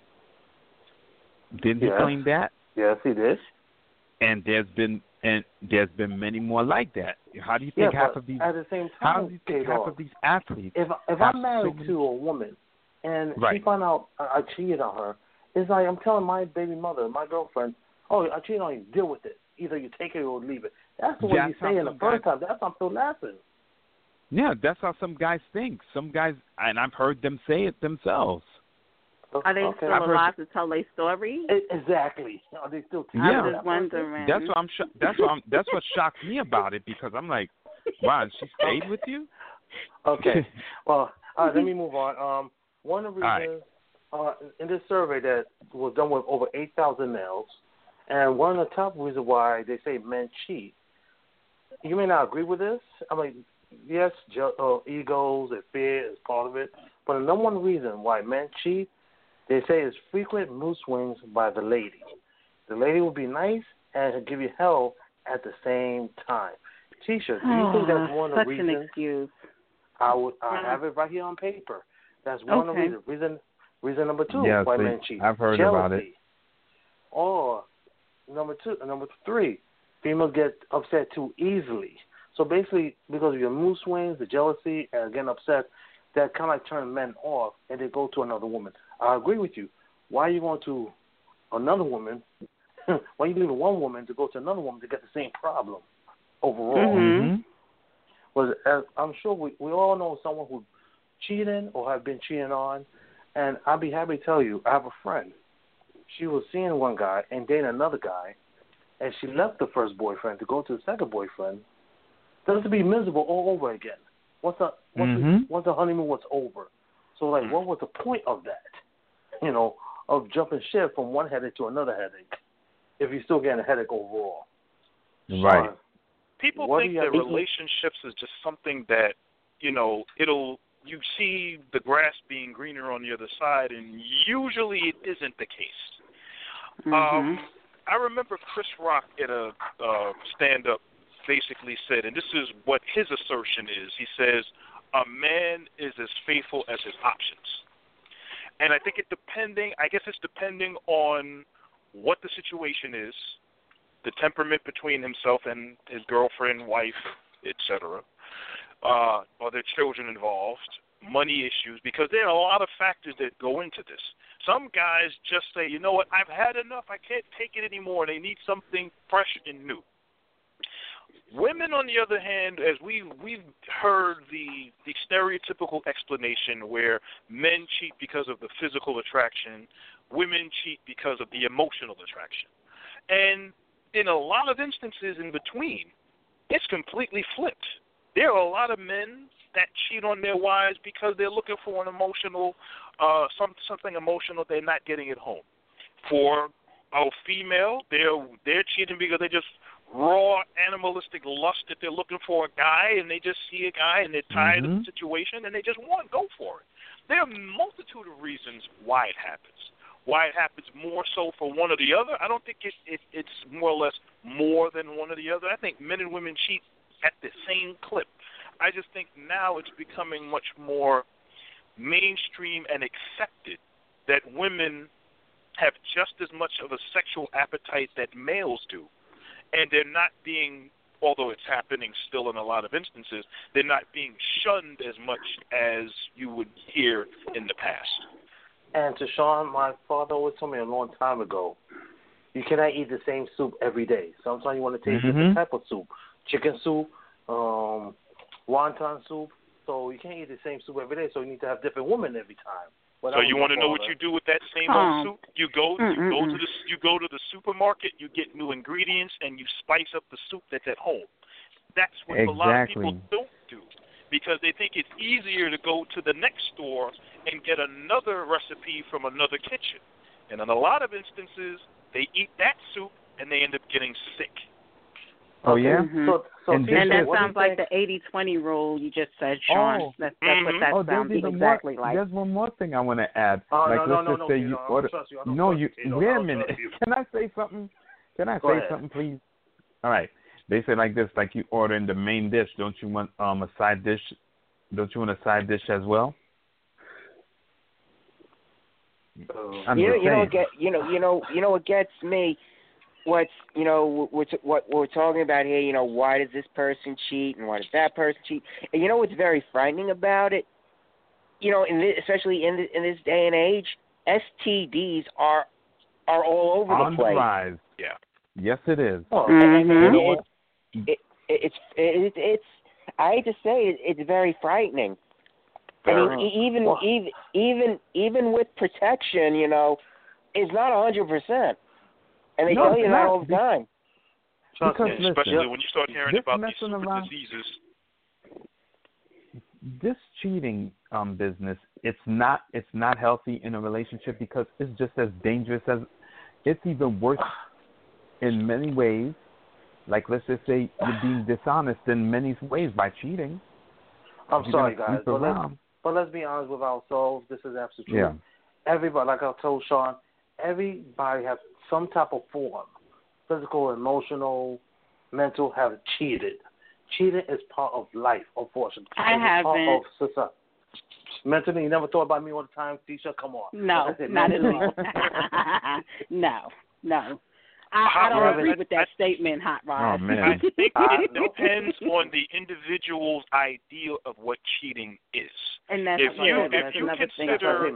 Didn't he claim that? Yes, he did. And there's been many more like that. How do you think half of these? At the same time, how do you think half of these athletes? If I'm married to a woman and she found out I cheated on her, it's like I'm telling my baby mother, my girlfriend, "Oh, I cheated on you. Deal with it. Either you take it or leave it." That's the way you say it the first time. That's why I'm still laughing. Yeah, that's how some guys think. Some guys, and I've heard them say it themselves. Are they still alive to tell their story? Exactly. Are they still? I'm just wondering. That's what That's what shocked me about it, because I'm like, wow, she stayed with you? Okay. Well, let me move on. One of the reasons in this survey that was done with over 8,000 males, and one of the top reasons why they say men cheat. You may not agree with this. I mean, yes, egos and fear is part of it, but the number one reason why men cheat, they say, is frequent mood swings by the lady. The lady will be nice and give you hell at the same time. Tisha, do you think that's one of the reasons? Such an excuse. I have it right here on paper. That's one of the reasons. Reason number two why men cheat. I've heard jealousy. About it. Or number three, females get upset too easily. So basically, because of your mood swings, the jealousy, and getting upset, that kind of like turn men off, and they go to another woman. I agree with you. Why are you going to another woman? Why are you leaving one woman to go to another woman to get the same problem overall? Mm-hmm. Well, I'm sure we all know someone who cheated or have been cheated on, and I'll be happy to tell you, I have a friend. She was seeing one guy and dating another guy, and she left the first boyfriend to go to the second boyfriend, just to be miserable all over again. Once the honeymoon was over. So, like, what was the point of that? You know, of jumping ship from one headache to another headache, if you're still getting a headache overall. Right. People think that relationships is just something that, you see the grass being greener on the other side, and usually it isn't the case. Mm-hmm. I remember Chris Rock at a stand-up basically said, and this is what his assertion is, he says, a man is as faithful as his options. And I think it's depending on what the situation is, the temperament between himself and his girlfriend, wife, etc. Are there children involved, money issues, because there are a lot of factors that go into this. Some guys just say, you know what, I've had enough, I can't take it anymore, they need something fresh and new. Women, on the other hand, as we've heard the stereotypical explanation where men cheat because of the physical attraction, women cheat because of the emotional attraction. And in a lot of instances in between, it's completely flipped. There are a lot of men that cheat on their wives because they're looking for an emotional, something emotional they're not getting at home. For a female, they're cheating because they just raw animalistic lust that they're looking for a guy, and they just see a guy and they're tired of the situation and they just want to go for it. There are a multitude of reasons why it happens. Why it happens more so for one or the other, I don't think it's more or less more than one or the other. I think men and women cheat at the same clip. I just think now it's becoming much more mainstream and accepted that women have just as much of a sexual appetite that males do. And they're not being, although it's happening still in a lot of instances, they're not being shunned as much as you would hear in the past. And to Sean, my father always told me a long time ago, you cannot eat the same soup every day. Sometimes you want to taste different type of soup. Chicken soup, wonton soup. So you can't eat the same soup every day. So you need to have different women every time. So you want to know what you do with that same old soup? You go to the supermarket, you get new ingredients, and you spice up the soup that's at home. That's what a lot of people don't do, because they think it's easier to go to the next store and get another recipe from another kitchen. And in a lot of instances, they eat that soup and they end up getting sick. Oh, yeah? Mm-hmm. So and that sounds like the 80-20 rule you just said, Sean. Oh. That's what that sounds exactly like. There's one more thing I want to add. Oh, like, no, let's just say you order. Wait a minute. Can I say something? Go ahead. Something, please? All right. They say like this, like you order in the main dish. Don't you want a side dish? Don't you want a side dish as well? What gets me. What we're talking about here, why does this person cheat and why does that person cheat? And you know what's very frightening about it? Especially in this day and age, STDs are all over on the place. The rise. Yeah. Yes, it is. It's I hate to say it, it's very frightening. I mean, even with protection, it's not 100%. And they tell you that all the time. Because especially when you start hearing about these super diseases. This cheating business, it's not healthy in a relationship, because it's just as dangerous as, it's even worse in many ways. Like, let's just say you're being dishonest in many ways by cheating. I'm sorry, guys, but let's be honest with ourselves. This is absolutely true. Yeah. Everybody, like I told Sean, everybody has some type of form, physical, emotional, mental, have cheated. Cheating is part of life, unfortunately. I haven't. Part of society. Mentally, you never thought about me all the time, Tisha? Come on. No, not at all. No. I don't agree with that statement, Hot Rod. Oh, man. I think it depends on the individual's idea of what cheating is. And that's another thing.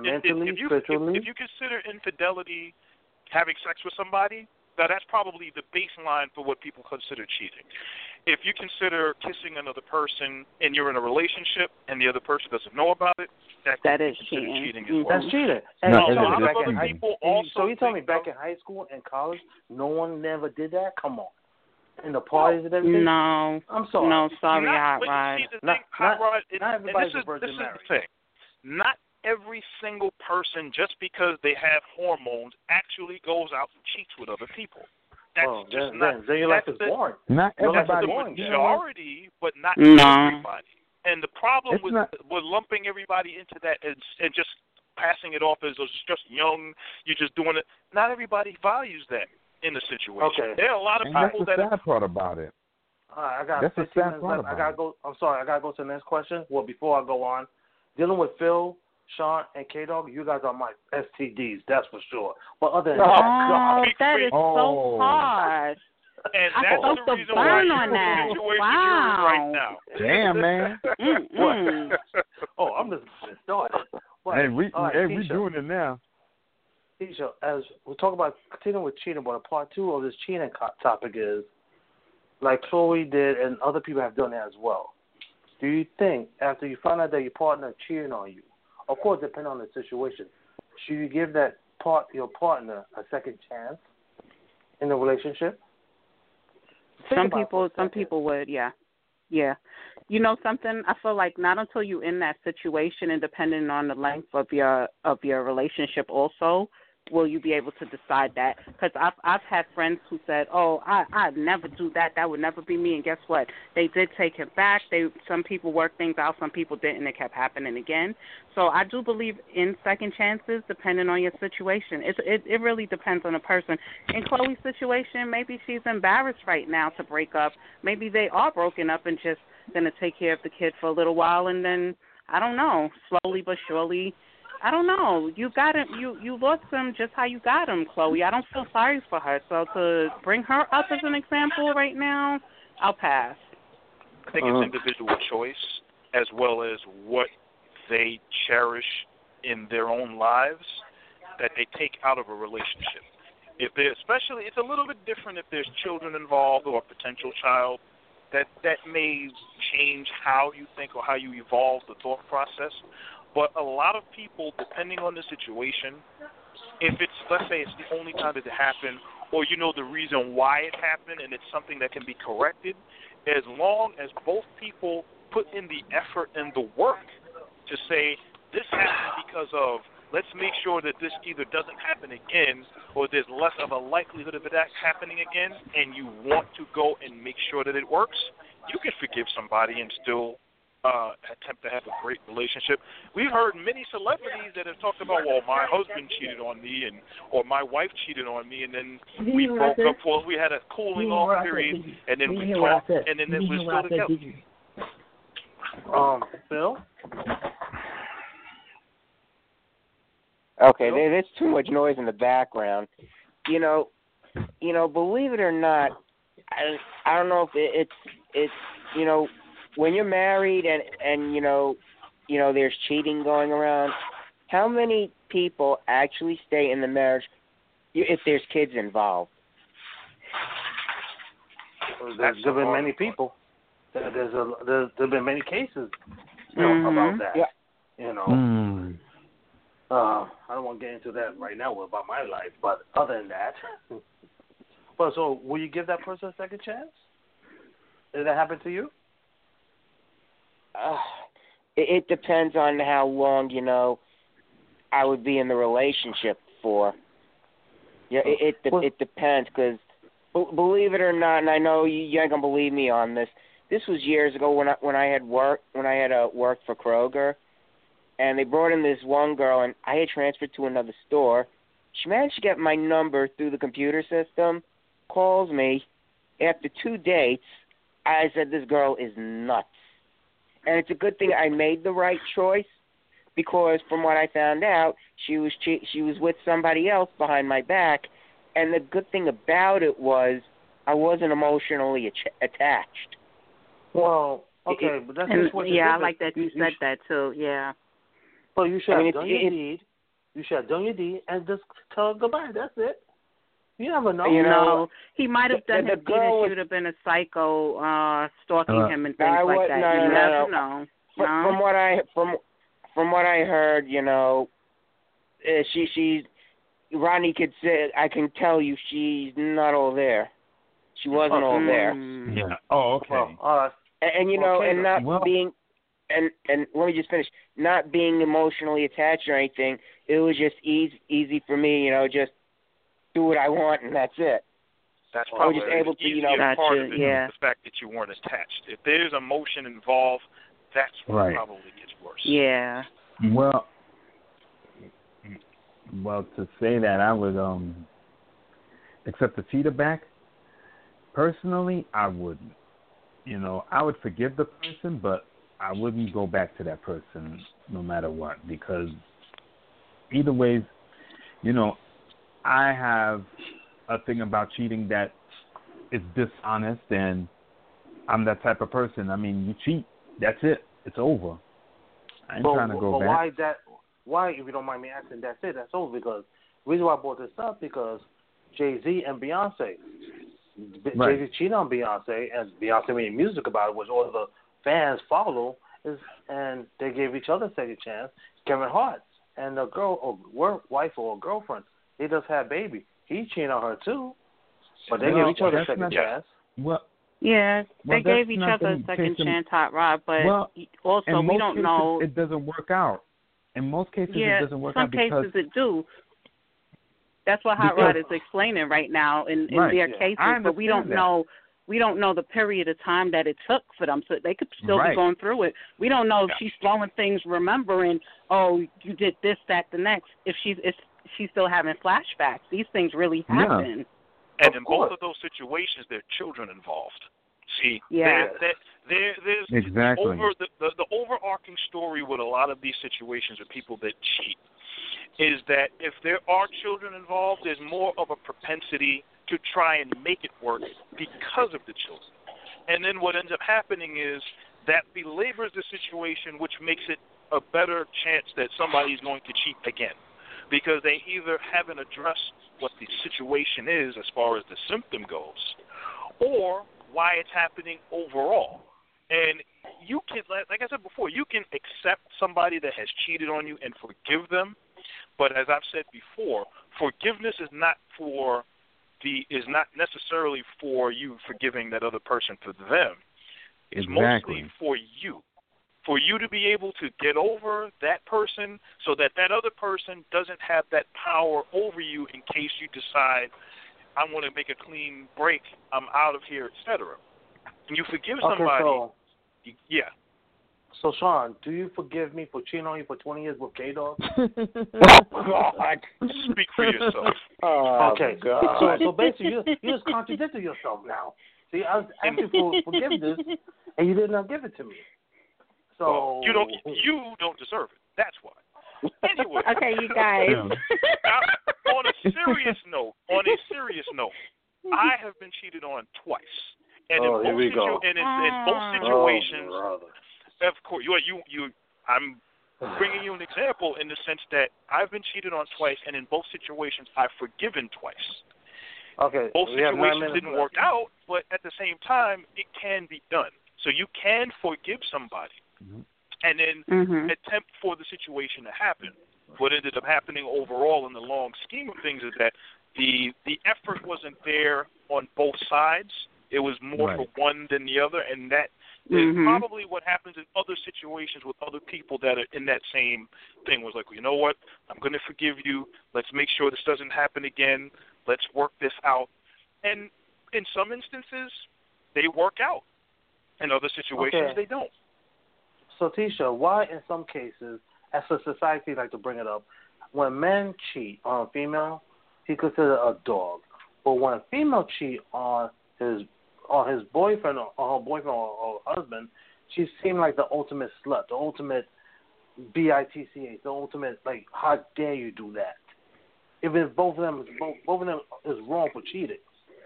If you consider infidelity having sex with somebody, that's probably the baseline for what people consider cheating. If you consider kissing another person and you're in a relationship and the other person doesn't know about it, that is cheating as well. That's cheating. And So you tell me back in high school and college, no one never did that? Come on. In the parties and everything? No. I'm sorry. No, sorry, Hot Rod. Not everybody's a virgin marriage. This is the thing. Not every single person, just because they have hormones, actually goes out and cheats with other people. Then your life is boring. Not everybody. That's the majority, but not everybody. And the problem with lumping everybody into that and just passing it off as just young, you're just doing it. Not everybody values that in the situation. Okay. There are a lot of people that. That's the sad part about it. All right, I got that's 15 minutes left. I gotta go. I'm sorry. I gotta go to the next question. Well, before I go on, dealing with Phil, Sean, and K-Dog, you guys are my STDs, that's for sure. But other than that is so hard. And that's the reason why you're in the situation you're in right now. Damn, man. What? I'm just started. Hey, we doing it now. Tisha, as we talk about continuing with cheating, but a part 2 of this cheating topic is, like Chloe did and other people have done that as well. Do you think after you find out that your partner cheating on you, of course, depending on the situation, should you give your partner a second chance in the relationship? Some people would, yeah. You know something? I feel like not until you're in that situation, and depending on the length of your relationship, also will you be able to decide that. Because I've had friends who said, "Oh, I'd never do that. That would never be me." And guess what? They did take him back. Some people worked things out. Some people didn't. It kept happening again. So I do believe in second chances, depending on your situation. It really depends on the person. In Chloe's situation, maybe she's embarrassed right now to break up. Maybe they are broken up and just gonna take care of the kid for a little while, and then I don't know, slowly but surely. I don't know. You got him. You lost him just how you got him, Chloe. I don't feel sorry for her. So to bring her up as an example right now, I'll pass. I think it's individual choice as well as what they cherish in their own lives that they take out of a relationship. If they're, especially, it's a little bit different if there's children involved or a potential child. that may change how you think or how you evolve the thought process. But a lot of people, depending on the situation, if it's, let's say it's the only time that it happened, or you know the reason why it happened and it's something that can be corrected, as long as both people put in the effort and the work to say, this happened because of, let's make sure that this either doesn't happen again or there's less of a likelihood of it happening again, and you want to go and make sure that it works, you can forgive somebody and still attempt to have a great relationship. We've heard many celebrities that have talked about, well, my husband cheated on me, or my wife cheated on me, and then we broke up. Well, we had a cooling off period, and then we talked, and then we're still together. Phil? Okay, there's too much noise in the background. You know, believe it or not, I don't know if it's you know, when you're married and you know there's cheating going around, how many people actually stay in the marriage if there's kids involved? There's been many people. There's been many cases, about that. Yeah. You know. I don't want to get into that right now about my life, but other than that. But so, will you give that person a second chance? Did that happen to you? It depends on how long, I would be in the relationship for. Yeah, it depends, because believe it or not, and I know you ain't gonna believe me on this. This was years ago when I had worked for Kroger, and they brought in this one girl, and I had transferred to another store. She managed to get my number through the computer system, calls me. After 2 dates, I said, this girl is nuts. And it's a good thing I made the right choice, because from what I found out, she was with somebody else behind my back. And the good thing about it was I wasn't emotionally attached. Well, okay, but that's just what I like that you said that too. Yeah. Well, you should have done your deed. You should have done your deed and just tell her goodbye. That's it. You never know. No, he might have done his deed and she would have been a psycho, stalking him and things like that. You never know. From what I heard, she's Ronnie could say, I can tell you, she's not all there. She wasn't all there. Yeah. Oh, okay. Well, and not being, and let me just finish. Not being emotionally attached or anything, it was just easy for me. Just do what I want and that's it. That's probably I was just able to, part of it, the fact that you weren't attached. If there's emotion involved, that's what probably gets worse. Yeah. Well, to say that I would accept the cheater back, personally, I wouldn't. I would forgive the person, but I wouldn't go back to that person no matter what, because either ways, I have a thing about cheating that is dishonest, and I'm that type of person. I mean, you cheat, that's it. It's over. I ain't trying to go back. Why, if you don't mind me asking, that's it, that's over? Because the reason why I brought this up, because Jay-Z and Beyonce. Right. Jay-Z cheated on Beyonce, and Beyonce made music about it, which all the fans follow, and they gave each other a second chance. Kevin Hart and the girl, or wife or girlfriend, they just had a baby. He cheated on her too, but they gave each other a second chance. They gave each other a second chance, Hot Rod, but also we don't know. It doesn't work out. In most cases, it doesn't work out because... some cases it do. That's what Hot Rod is explaining right now in their cases, but we don't know. We don't know the period of time that it took for them, so they could still be going through it. We don't know if she's throwing things, remembering, oh, you did this, that, the next. If she's still having flashbacks, these things really happen. And in both of those situations, there are children involved. See, there's exactly the overarching story with a lot of these situations with people that cheat is that if there are children involved, there's more of a propensity to try and make it work because of the children. And then what ends up happening is that belabors the situation, which makes it a better chance that somebody's going to cheat again, because they either haven't addressed what the situation is as far as the symptom goes, or why it's happening overall. And you can, like I said before, you can accept somebody that has cheated on you and forgive them. But as I've said before, forgiveness is not necessarily for you forgiving that other person for them. It's mostly for you. For you to be able to get over that person so that that other person doesn't have that power over you in case you decide, I want to make a clean break, I'm out of here, etc. And you forgive somebody. Yeah. So, Sean, do you forgive me for cheating on you for 20 years with K-Dog? God. Speak for yourself. Okay. God. So basically, you just contradicted yourself now. See, I was asking for forgiveness, and you did not give it to me. So well, you don't deserve it. That's why. Anyway. Okay, you guys. Now, on a serious note, I have been cheated on twice. And in both situations, of course, I'm bringing you an example in the sense that I've been cheated on twice, and in both situations, I've forgiven twice. Okay. Both situations didn't work out, but at the same time, it can be done. So you can forgive somebody, and then attempt for the situation to happen. What ended up happening overall in the long scheme of things is that the effort wasn't there on both sides. It was more for one than the other, and that is probably what happens in other situations with other people that are in that same thing. Was like, well, you know what? I'm going to forgive you. Let's make sure this doesn't happen again. Let's work this out. And in some instances, they work out. In other situations, they don't. So, Tisha, why in some cases, as a society like to bring it up, when men cheat on a female, he considered a dog. But when a female cheat on his boyfriend or her boyfriend or husband, she seemed like the ultimate slut, the ultimate bitch, the ultimate, like, how dare you do that? Even if both of them is wrong for cheating.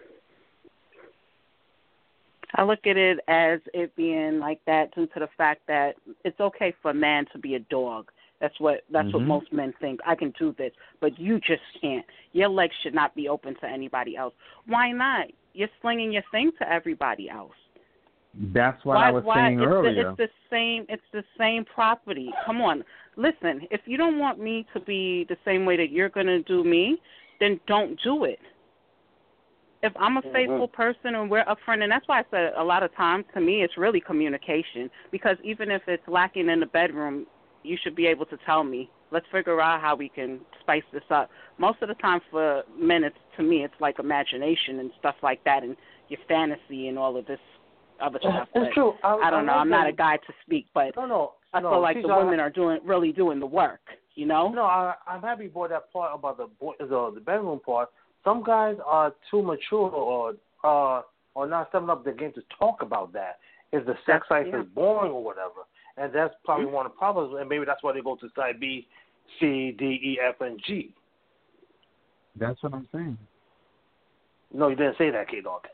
I look at it as it being like that due to the fact that it's okay for a man to be a dog. That's what most men think. I can do this, but you just can't. Your legs should not be open to anybody else. Why not? You're slinging your thing to everybody else. That's what I was saying earlier. It's the same property. Come on. Listen, if you don't want me to be the same way that you're going to do me, then don't do it. If I'm a faithful person and we're upfront, and that's why I said a lot of times to me it's really communication, because even if it's lacking in the bedroom, you should be able to tell me. Let's figure out how we can spice this up. Most of the time for men, to me, it's like imagination and stuff like that and your fantasy and all of this other stuff. It's true. I don't know. I'm not a guy to speak, but I feel like the women are really doing the work, you know? No, I'm happy for that part about the bedroom part. Some guys are too mature or not stepping up their game to talk about that. If the sex life is boring or whatever. And that's probably one of the problems, and maybe that's why they go to side B, C, D, E, F, and G. That's what I'm saying. No, you didn't say that, K-Dog.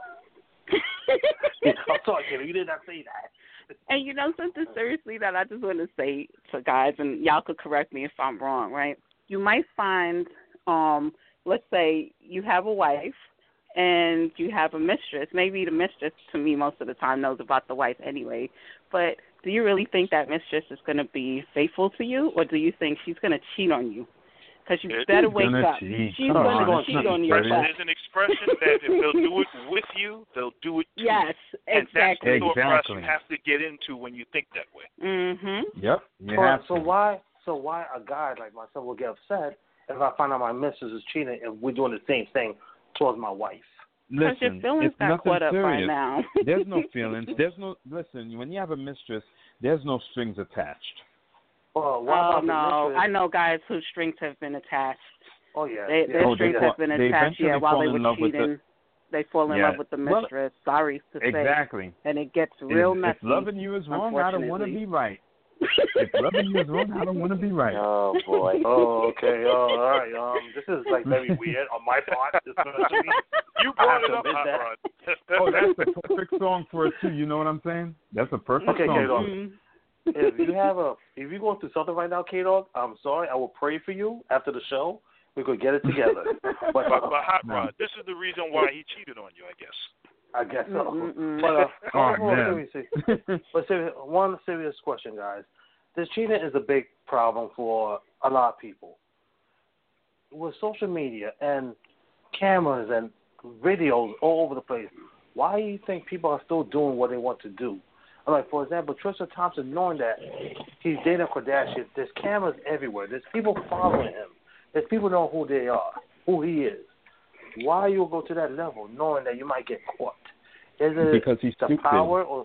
I'm sorry, kid. You did not say that. And you know something seriously that I just want to say to guys, and y'all could correct me if I'm wrong, right? You might find, let's say you have a wife and you have a mistress. Maybe the mistress, to me, most of the time knows about the wife anyway. But do you really think that mistress is going to be faithful to you, or do you think she's going to cheat on you? Because you better wake up. She's going to cheat on you. There's an expression that if they'll do it with you, they'll do it to you. Yes, exactly. And that's the thought process you have to get into when you think that way. Yep. So why a guy like myself will get upset if I find out my mistress is cheating and we're doing the same thing towards my wife? Because your feelings got caught up right now. There's no feelings. Listen, when you have a mistress, there's no strings attached. Oh, no. I know guys whose strings have been attached. Oh, yeah. Their strings have been attached, while they were cheating. They fall in love with the mistress. Sorry to say. Exactly. And it gets real messy. If loving you is wrong, I don't want to be right. If loving you is wrong, I don't want to be right. Oh, boy. Oh, okay. All right. This is, like, very weird on my part. You brought it up, Hot Rod. Oh, that's a perfect song for it, too. You know what I'm saying? That's a perfect song. If you're going through something right now, K-Dog, I'm sorry. I will pray for you after the show. We could get it together. But Hot Rod, this is the reason why he cheated on you, I guess. I guess so. Mm-mm. But one serious question, guys. This cheating is a big problem for a lot of people. With social media and cameras and videos all over the place, why do you think people are still doing what they want to do? Like, for example, Tristan Thompson, knowing that he's dating Kardashian, there's cameras everywhere. There's people following him. There's people know who they are, who he is. Why you go to that level, knowing that you might get caught? Is it because he's the stupid. power or?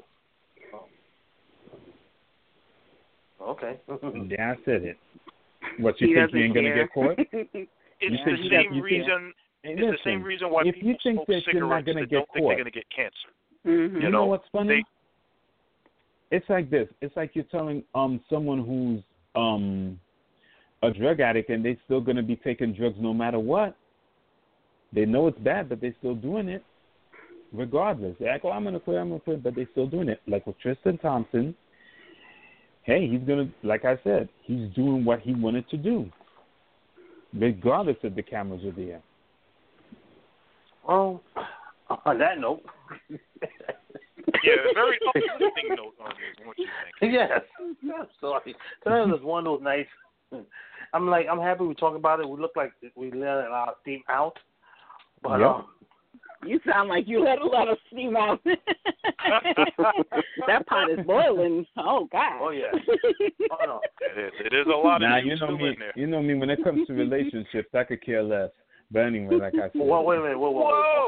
Oh. Okay. Yeah, I said it. What, you think you ain't gonna get caught? It's the same reason. It's the same reason why if people you think smoke that you're not cigarettes gonna that get don't think caught, they're gonna get cancer. Mm-hmm. You know what's funny? It's like this. It's like you're telling someone who's a drug addict and they're still gonna be taking drugs no matter what. They know it's bad, but they're still doing it regardless. They act, I'm gonna quit, but they're still doing it. Like with Tristan Thompson, hey, he's gonna, like I said, he's doing what he wanted to do, regardless if the cameras are there. Well, on that note. Yeah, very uplifting note on what you think. Yes. I'm sorry. Tonight was one of those nights. I'm happy we talk about it. We look like we let our steam out. But you sound like you let a lot of steam out. That pot is boiling. Oh God. Oh yeah. Oh no. It is a lot now, of juice in there. You know me. When it comes to relationships, I could care less. But anyway, like I said. Well, wait a minute. Whoa.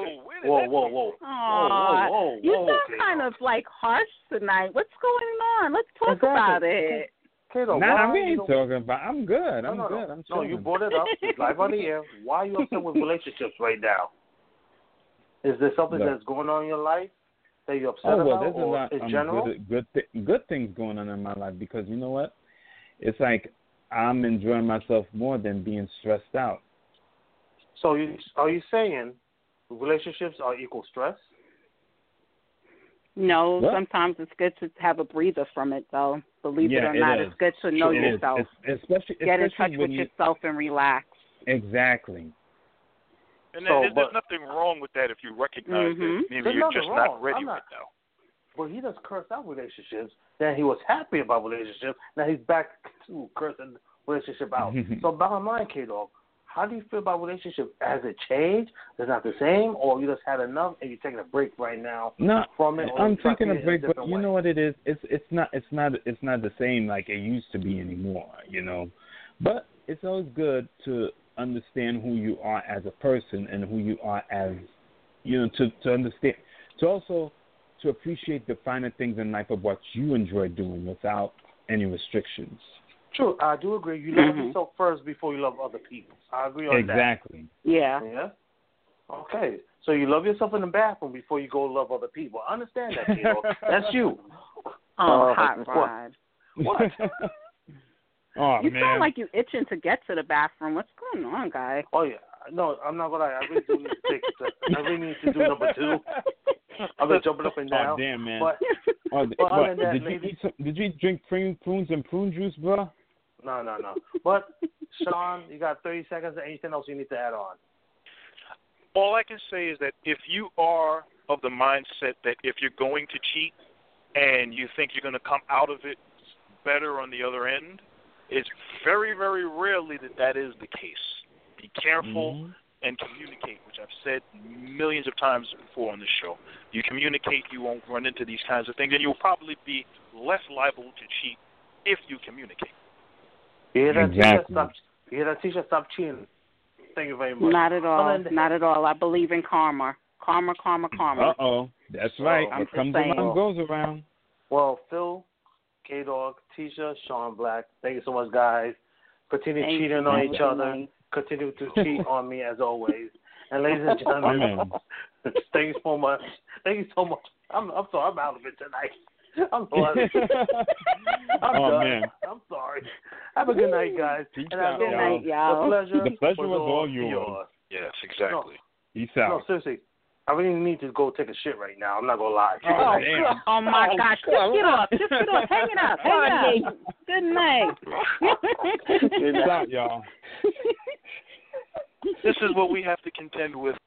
You sound kind of like harsh tonight. What's going on? Let's talk about it. Nah, we ain't talking about. I'm good. I'm good. I'm chilling. No, you brought it up. It's live on the air. Why are you upset with relationships right now? Is there something that's going on in your life that you're upset about? There's a lot in general? good things going on in my life because you know what? It's like I'm enjoying myself more than being stressed out. So are you saying relationships are equal stress? No, sometimes it's good to have a breather from it, though. Believe it or not, it's good to know yourself. Especially get in touch with yourself and relax. Exactly. And there's nothing wrong with that if you recognize that maybe you're just not ready right now. Well, he does curse out relationships. Then he was happy about relationships. Now he's back to cursing relationship out. So bottom line, K-Dog, how do you feel about relationships? Has it changed? Is it not the same? Or you just had enough and you're taking a break right now from it? I'm taking a break, but you know what it is? It's not the same like it used to be anymore, you know. But it's always good to understand who you are as a person and who you are as, you know, to understand, to also to appreciate the finer things in life of what you enjoy doing without any restrictions. True, I do agree. You love yourself first before you love other people. I agree on that. Exactly. Yeah. Yeah? Okay. So you love yourself in the bathroom before you go love other people. I understand that, Tito. That's you. Hot rod. What? You sound like you itching to get to the bathroom. What's going on, guy? Oh, yeah. No, I'm not going to lie. I really do need to take it. I really need to do number 2. I've been jumping up and down. Oh, damn, man. Did you drink prunes and prune juice, bro? No. But, Sean, you got 30 seconds. Anything else you need to add on? All I can say is that if you are of the mindset that if you're going to cheat and you think you're going to come out of it better on the other end, it's very, very rarely that is the case. Be careful and communicate, which I've said millions of times before on this show. You communicate, you won't run into these kinds of things, and you'll probably be less liable to cheat if you communicate. Exactly. You hear that, Tisha? Stop cheating. Thank you very much. Not at all. Not at all. I believe in karma. Karma. Uh-oh. That's right. What comes around goes around. Well, Phil, K-Dog, Tisha, Sean Black, thank you so much, guys. Continue cheating on each other. Continue to cheat on me as always. And ladies and gentlemen, thank you so much. Thank you so much. I'm sorry, I'm out of it tonight. I'm sorry. I'm done. Man. I'm sorry. Have a good night, guys. Peace out, good night, y'all. The pleasure was all yours. Yes, exactly. Peace out. No, seriously. I really need to go take a shit right now. I'm not going to lie. Oh my gosh. Just get off. Hang it up. Good night. Peace out, y'all. This is what we have to contend with